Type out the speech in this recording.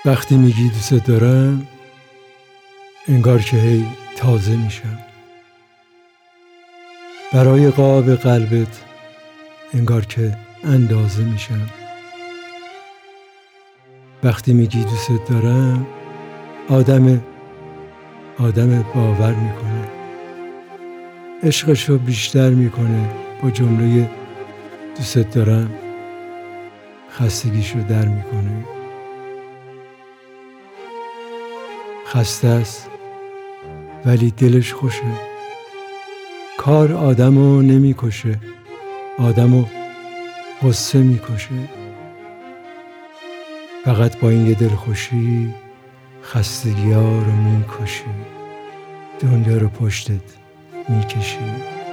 وقتی میگی دوست دارم انگار که هی تازه میشم. برای قاب قلبت انگار که اندازه میشم. وقتی میگی دوست دارم آدم باور میکنه، عشقشو بیشتر میکنه. با جمله دوست دارم خستگیشو در میکنه. خسته است ولی دلش خوشه. کار آدمو نمیکشه، آدمو غصه میکشه. فقط با این یه دلخوشی خستگی ها رو میکشی، دنیا رو پشتت میکشی.